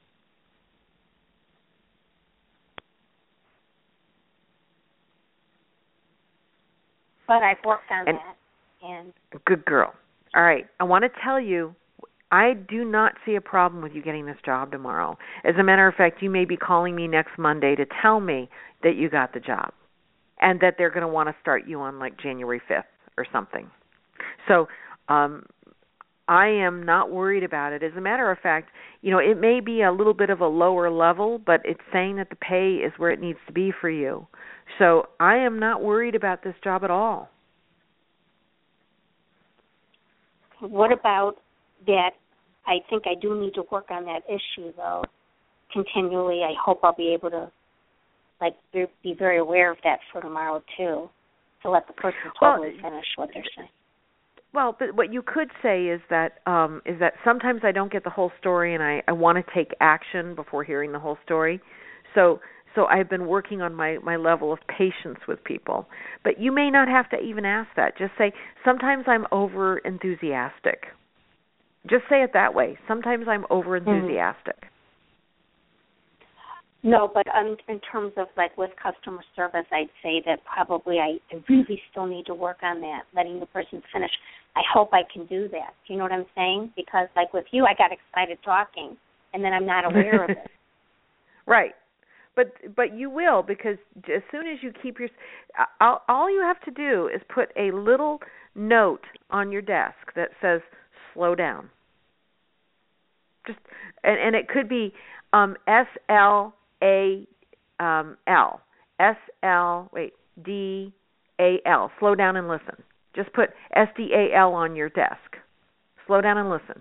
But I've worked on and, that. And good girl. All right. I want to tell you, I do not see a problem with you getting this job tomorrow. As a matter of fact, you may be calling me next Monday to tell me that you got the job and that they're going to want to start you on like January fifth or something. So um, I am not worried about it. As a matter of fact, you know, it may be a little bit of a lower level, but it's saying that the pay is where it needs to be for you. So I am not worried about this job at all. What about that? I think I do need to work on that issue, though, continually. I hope I'll be able to, like, be very aware of that for tomorrow, too, to let the person totally well, finish what they're saying. Well, but what you could say is that um, is that sometimes I don't get the whole story, and I, I want to take action before hearing the whole story. So so I've been working on my, my level of patience with people. But you may not have to even ask that. Just say, sometimes I'm over enthusiastic. Just say it that way. Sometimes I'm over enthusiastic. Mm-hmm. No, but um, in terms of like with customer service, I'd say that probably I really still need to work on that, letting the person finish. I hope I can do that. Do you know what I'm saying? Because like with you, I got excited talking, and then I'm not aware of it. Right. But but you will, because as soon as you keep your, all, all you have to do is put a little note on your desk that says slow down. Just and, and it could be um, S L A um, L S L wait D A L slow down and listen. Just put S D A L on your desk. Slow down and listen.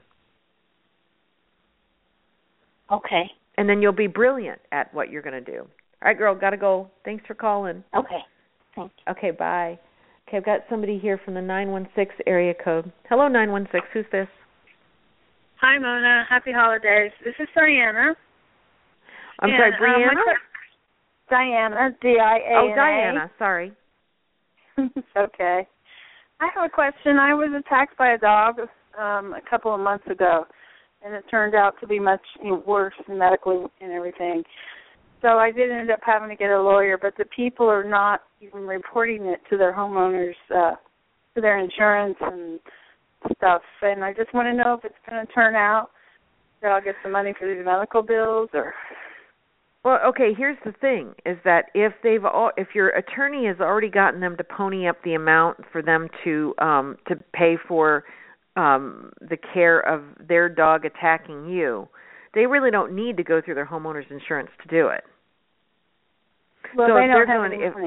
Okay. And then you'll be brilliant at what you're going to do. All right, girl, got to go. Thanks for calling. Okay. Thanks. Okay, bye. Okay, I've got somebody here from the nine one six area code. Hello, nine one six. Who's this? Hi, Mona. Happy holidays. This is Diana. I'm and, sorry, Brianna? Um, Diana, D I A N A. Oh, Diana. Sorry. It's okay. I have a question. I was attacked by a dog um, a couple of months ago, and it turned out to be much you know, worse medically and everything. So I did end up having to get a lawyer, but the people are not even reporting it to their homeowners, uh, to their insurance and stuff. And I just want to know if it's going to turn out that I'll get some money for these medical bills or... Well, okay, here's the thing, is that if they've all, if your attorney has already gotten them to pony up the amount for them to um, to pay for um, the care of their dog attacking you, they really don't need to go through their homeowner's insurance to do it. Well, so they if don't they're have doing, any if, money.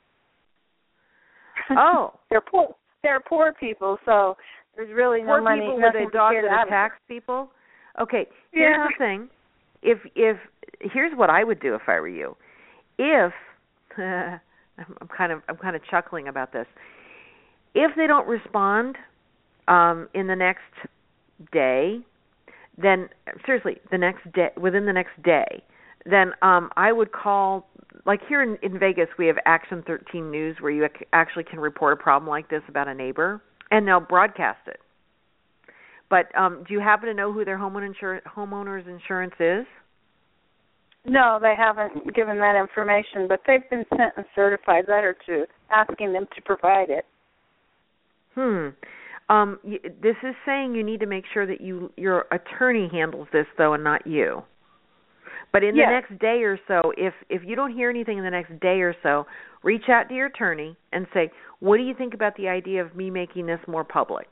Oh. They're poor. They're poor people, so there's really poor no money. Poor people with a dog that attacks attacks people? Okay, here's yeah. the thing. If if here's what I would do if I were you. If I'm kind of I'm kind of chuckling about this. If they don't respond um, in the next day, then seriously, the next day, within the next day, then um, I would call. Like here in, in Vegas, we have Action thirteen News, where you ac- actually can report a problem like this about a neighbor, and they'll broadcast it. But um, do you happen to know who their homeowner insur- homeowner's insurance is? No, they haven't given that information, but they've been sent a certified letter to asking them to provide it. Hmm. Um, y- this is saying you need to make sure that you your attorney handles this, though, and not you. But in Yes. the next day or so, if if you don't hear anything in the next day or so, reach out to your attorney and say, what do you think about the idea of me making this more public?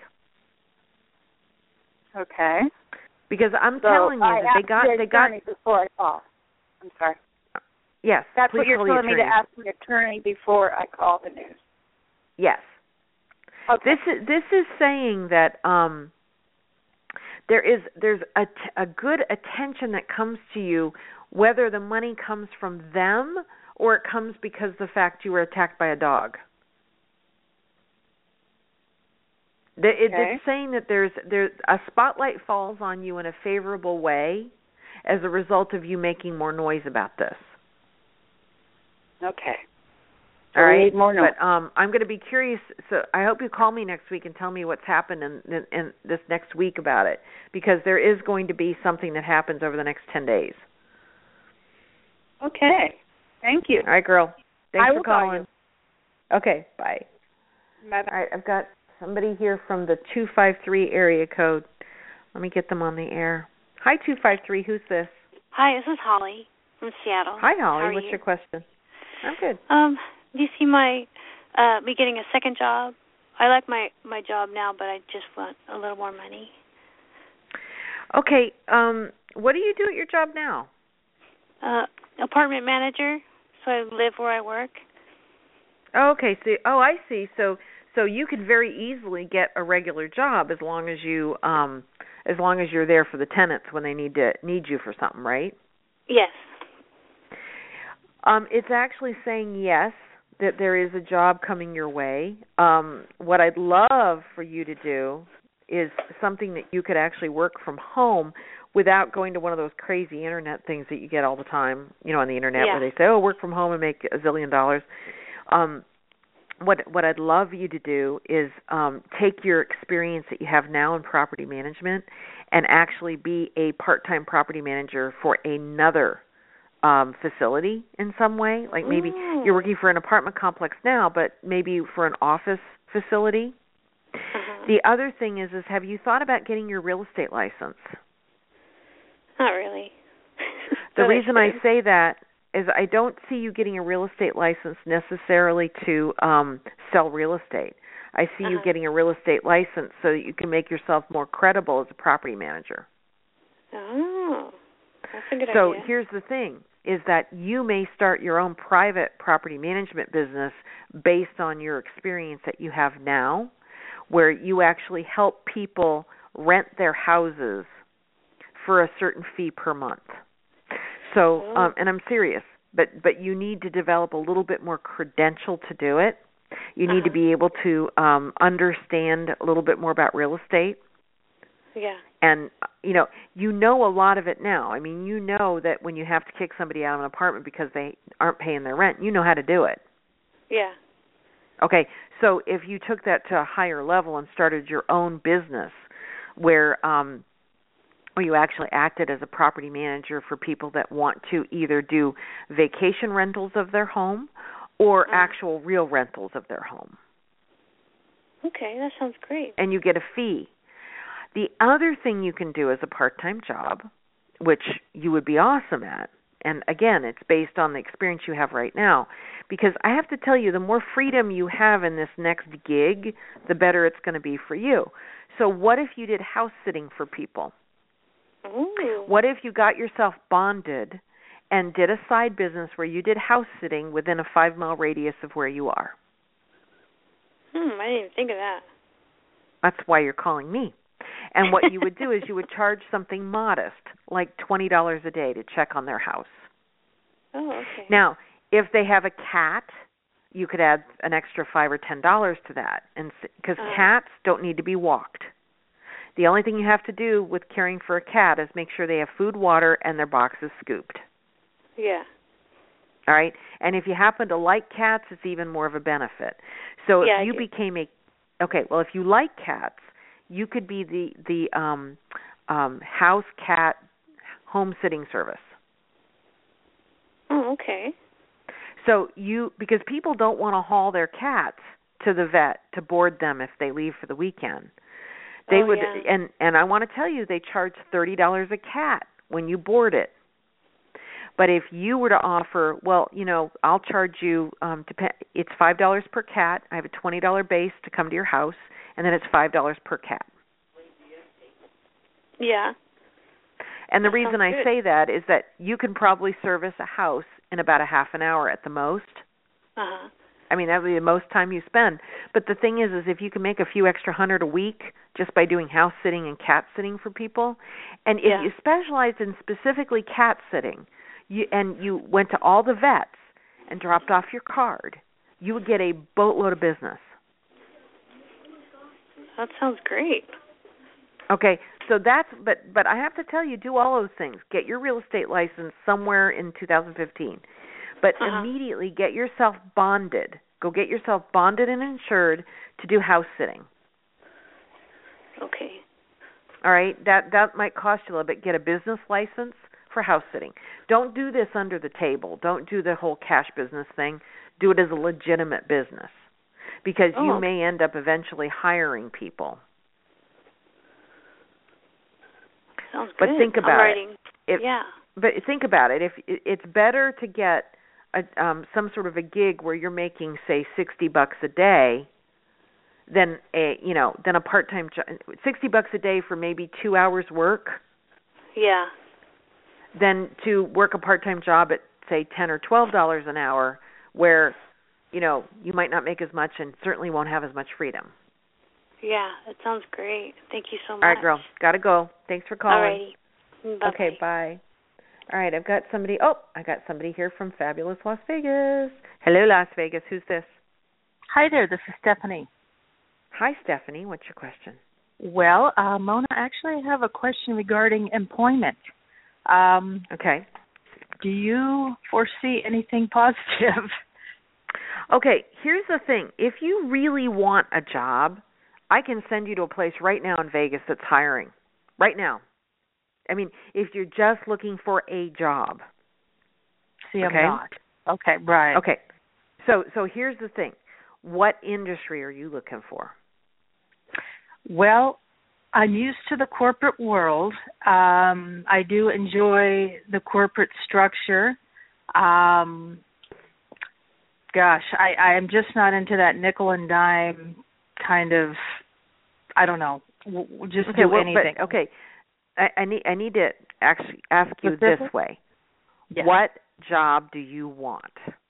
Okay. Because I'm so telling you I that they got the they got attorney before I call. I'm sorry. Yes. That's please what you're call the telling me to attorney. ask the attorney before I call the news. Yes. Okay. This is this is saying that um, there is there's a, t- a good attention that comes to you, whether the money comes from them or it comes because the fact you were attacked by a dog. The, it, Okay. It's saying that there's there's a spotlight falls on you in a favorable way as a result of you making more noise about this. Okay. All We right, need more noise. but um, I'm going to be curious. So I hope you call me next week and tell me what's happened in, in, in this next week about it, because there is going to be something that happens over the next ten days. Okay. Thank you. All right, girl. Thanks I for will call calling. Okay, bye. Bye. All right, I've got somebody here from the two five three area code. Let me get them on the air. Hi, two five three. Who's this? Hi, this is Holly from Seattle. Hi, Holly. How are What's you? your question? I'm good. Um, do you see my uh me getting a second job? I like my my job now, but I just want a little more money. Okay. Um, what do you do at your job now? Uh, apartment manager. So I live where I work. Oh, okay. So, oh, I see. So, so you could very easily get a regular job as long as you, um, as long as you're there for the tenants when they need to need you for something, right? Yes. Um, it's actually saying yes, that there is a job coming your way. Um, what I'd love for you to do is something that you could actually work from home without going to one of those crazy internet things that you get all the time, you know, on the internet Yeah. where they say, oh, work from home and make a zillion dollars. Um, what what I'd love you to do is um, take your experience that you have now in property management and actually be a part-time property manager for another um, facility in some way. Like maybe Ooh. you're working for an apartment complex now, but maybe for an office facility. Uh-huh. The other thing is, is have you thought about getting your real estate license? Not really. The But reason I should. say that is I don't see you getting a real estate license necessarily to um, sell real estate. I see you Uh-huh. getting a real estate license so that you can make yourself more credible as a property manager. Oh, that's a good So idea. here's the thing, is that you may start your own private property management business based on your experience that you have now, where you actually help people rent their houses for a certain fee per month. So, Oh. um, and I'm serious, but, but you need to develop a little bit more credential to do it. You need Uh-huh. to be able to um, understand a little bit more about real estate. Yeah. And, you know, you know a lot of it now. I mean, you know that when you have to kick somebody out of an apartment because they aren't paying their rent, you know how to do it. Yeah. Okay, so if you took that to a higher level and started your own business where um, where you actually acted as a property manager for people that want to either do vacation rentals of their home or Uh-huh. actual real rentals of their home. Okay, that sounds great. And you get a fee. The other thing you can do as a part-time job, which you would be awesome at, and again, it's based on the experience you have right now, because I have to tell you, the more freedom you have in this next gig, the better it's going to be for you. So what if you did house sitting for people? Ooh. What if you got yourself bonded and did a side business where you did house sitting within a five-mile radius of where you are? Hmm, I didn't even think of that. That's why you're calling me. And what you would do is you would charge something modest, like twenty dollars a day to check on their house. Oh, okay. Now, if they have a cat, you could add an extra five or ten dollars to that, and because Uh. cats don't need to be walked. The only thing you have to do with caring for a cat is make sure they have food, water, and their box is scooped. Yeah. All right? And if you happen to like cats, it's even more of a benefit. So if yeah, you became a Okay, well, if you like cats, you could be the the um um house cat home sitting service. Oh, okay. So you because people don't want to haul their cats to the vet to board them if they leave for the weekend. They oh, would yeah. and and I want to tell you they charge thirty dollars a cat when you board it. But if you were to offer, well, you know, I'll charge you um dep- it's five dollars per cat. I have a twenty dollars base to come to your house, and then it's five dollars per cat. Yeah. And the that reason I good. say that is that you can probably service a house in about a half an hour at the most. Uh-huh. I mean, that would be the most time you spend. But the thing is, is if you can make a few extra hundred a week just by doing house sitting and cat sitting for people, and if yeah. you specialized in specifically cat sitting, you, and you went to all the vets and dropped off your card, you would get a boatload of business. That sounds great. Okay, so that's, but but I have to tell you, do all those things. Get your real estate license somewhere in two thousand fifteen. But uh-huh. immediately get yourself bonded. Go get yourself bonded and insured to do house sitting. Okay. All right, that that might cost you a little bit. Get a business license for house sitting. Don't do this under the table. Don't do the whole cash business thing. Do it as a legitimate business, because oh. you may end up eventually hiring people. Sounds but good. think about I'm writing. it. If, yeah. But think about it. If it's better to get a, um, some sort of a gig where you're making, say, sixty bucks a day, than a you know than a part-time job. Sixty bucks a day for maybe two hours work. Yeah. Than to work a part-time job at, say, ten or twelve dollars an hour, where you know you might not make as much and certainly won't have as much freedom. Yeah, that sounds great. Thank you so much. All right, girl. Gotta go. Thanks for calling. All righty. Bye-bye. Okay, bye. All right, I've got somebody. Oh, I got somebody here from fabulous Las Vegas. Hello, Las Vegas. Who's this? Hi there. This is Stephanie. Hi, Stephanie. What's your question? Well, uh, Mona, actually, I have a question regarding employment. Um, okay. Do you foresee anything positive? Okay, here's the thing. If you really want a job, I can send you to a place right now in Vegas that's hiring. Right now. I mean, if you're just looking for a job. See, okay? I'm not. Okay, right. Okay. So so here's the thing. What industry are you looking for? Well, I'm used to the corporate world. Um, I do enjoy the corporate structure. Um, gosh, I, I am just not into that nickel and dime kind of, I don't know, w- just okay, do well, anything. But, okay. I, I need I need to actually ask you Specific? this way. Yes. What job do you want?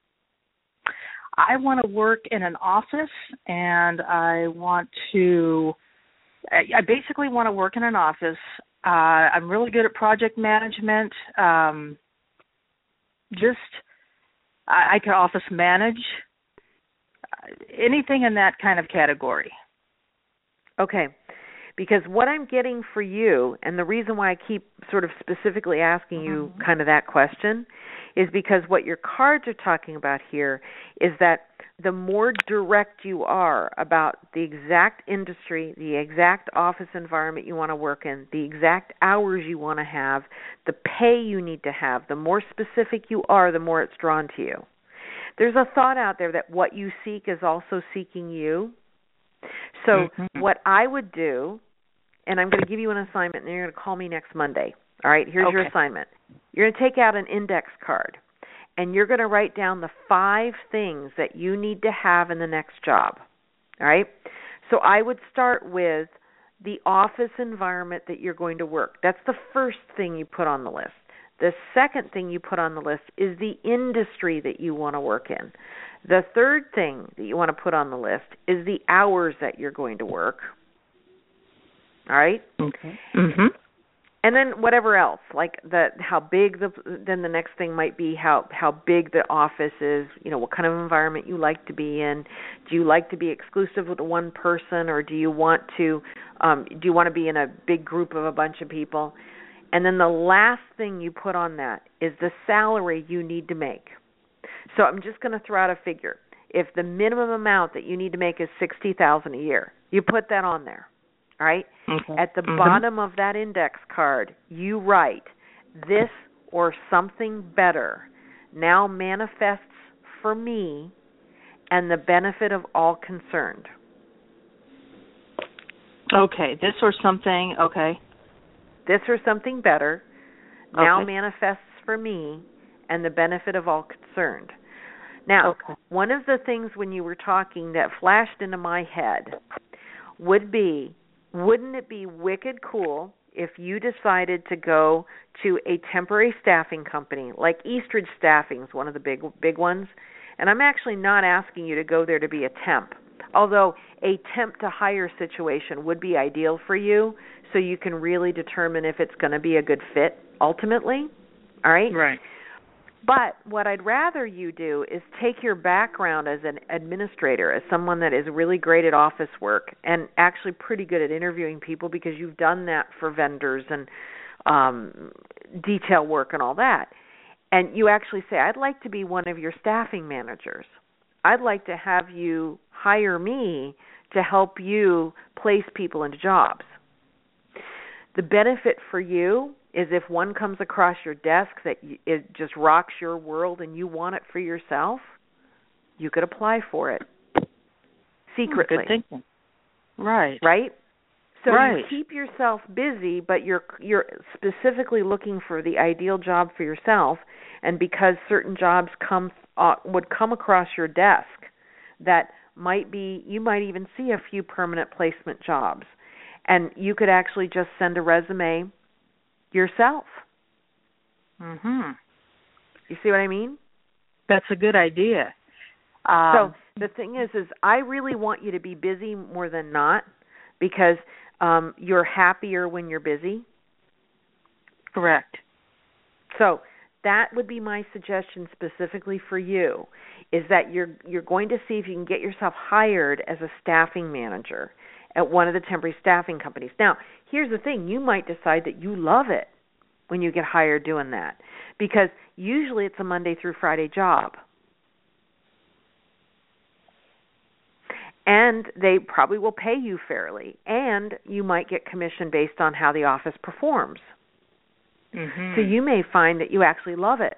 I want to work in an office, and I want to, I basically want to work in an office. Uh, I'm really good at project management. Um, just, I, I can office manage, anything in that kind of category. Okay. Because what I'm getting for you, and the reason why I keep sort of specifically asking you mm-hmm. kind of that question, is because what your cards are talking about here is that the more direct you are about the exact industry, the exact office environment you want to work in, the exact hours you want to have, the pay you need to have, the more specific you are, the more it's drawn to you. There's a thought out there that what you seek is also seeking you. So mm-hmm. what I would do, and I'm going to give you an assignment, and you're going to call me next Monday. All right, here's okay. your assignment. You're going to take out an index card, and you're going to write down the five things that you need to have in the next job. All right? So I would start with the office environment that you're going to work. That's the first thing you put on the list. The second thing you put on the list is the industry that you want to work in. The third thing that you want to put on the list is the hours that you're going to work. All right? Okay. Mm-hmm. And then whatever else, like the how big the then the next thing might be how how big the office is, you know, what kind of environment you like to be in. Do you like to be exclusive with one person, or do you want to um, do you want to be in a big group of a bunch of people? And then the last thing you put on that is the salary you need to make. So I'm just going to throw out a figure. If the minimum amount that you need to make is sixty thousand dollars a year, you put that on there. All right? Okay. At the Mm-hmm. bottom of that index card, you write, this or something better now manifests for me and the benefit of all concerned. Okay, this or something, okay. This or something better now Okay. manifests for me and the benefit of all concerned. Now, Okay. one of the things when you were talking that flashed into my head would be, wouldn't it be wicked cool if you decided to go to a temporary staffing company, like Eastridge Staffing is one of the big big ones, and I'm actually not asking you to go there to be a temp, although a temp to hire situation would be ideal for you, so you can really determine if it's going to be a good fit ultimately, all right? Right. But what I'd rather you do is take your background as an administrator, as someone that is really great at office work and actually pretty good at interviewing people because you've done that for vendors and um, detail work and all that. And you actually say, I'd like to be one of your staffing managers. I'd like to have you hire me to help you place people into jobs. The benefit for you is if one comes across your desk that it just rocks your world and you want it for yourself, you could apply for it secretly. Good thinking. Right. Right? So right. you keep yourself busy, but you're you're specifically looking for the ideal job for yourself, and because certain jobs come uh, would come across your desk that might be, you might even see a few permanent placement jobs, and you could actually just send a resume yourself. Mhm. You see what I mean? That's a good idea. Um, so the thing is, is I really want you to be busy more than not, because um, you're happier when you're busy. Correct. So that would be my suggestion specifically for you, is that you're you're going to see if you can get yourself hired as a staffing manager at one of the temporary staffing companies. Now, here's the thing. You might decide that you love it when you get hired doing that, because usually it's a Monday through Friday job. And they probably will pay you fairly, and you might get commission based on how the office performs. Mm-hmm. So you may find that you actually love it.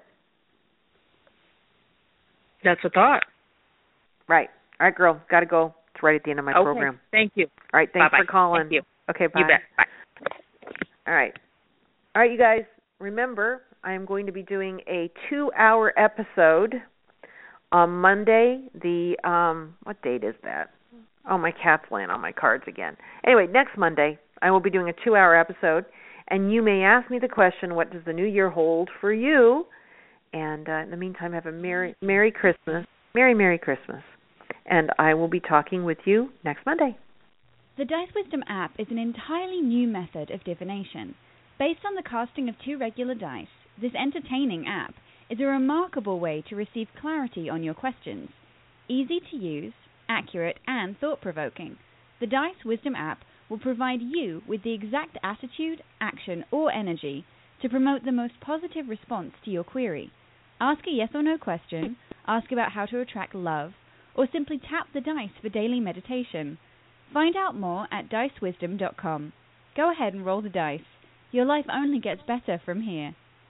That's a thought. Right. All right, girl, got to go. It's right at the end of my okay. program. Thank you. All right, thanks Bye-bye. for calling. Thank you. Okay, bye. You bet. Bye. All right. All right, you guys, remember, I am going to be doing a two-hour episode on Monday. The, um, what date is that? Oh, my cat's laying on my cards again. Anyway, next Monday, I will be doing a two-hour episode, and you may ask me the question, what does the new year hold for you? And uh, in the meantime, have a Merry, Merry Christmas. Merry, Merry Christmas. And I will be talking with you next Monday. The Dice Wisdom app is an entirely new method of divination. Based on the casting of two regular dice, this entertaining app is a remarkable way to receive clarity on your questions. Easy to use, accurate, and thought-provoking, the Dice Wisdom app will provide you with the exact attitude, action, or energy to promote the most positive response to your query. Ask a yes or no question, ask about how to attract love, or simply tap the dice for daily meditation. Find out more at dice wisdom dot com. Go ahead and roll the dice. Your life only gets better from here.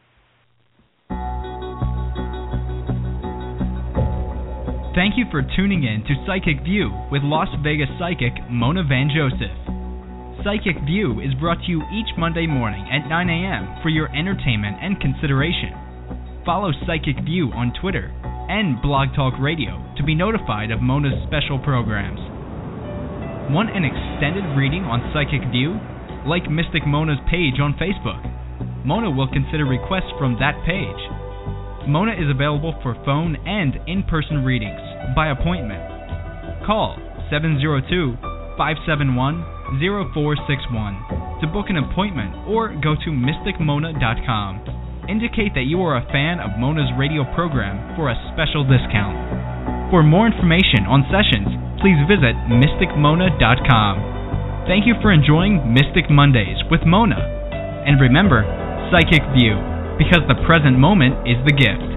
Thank you for tuning in to Psychic View with Las Vegas psychic Mona Van Joseph. Psychic View is brought to you each Monday morning at nine a.m. for your entertainment and consideration. Follow Psychic View on Twitter and Blog Talk Radio to be notified of Mona's special programs. Want an extended reading on Psychic View? Like Mystic Mona's page on Facebook. Mona will consider requests from that page. Mona is available for phone and in-person readings by appointment. Call seven zero two, five seven one, zero four six one. to book an appointment or go to mystic mona dot com. Indicate that you are a fan of Mona's radio program for a special discount. For more information on sessions, please visit mystic mona dot com. Thank you for enjoying Mystic Mondays with Mona. And remember, Psychic View, because the present moment is the gift.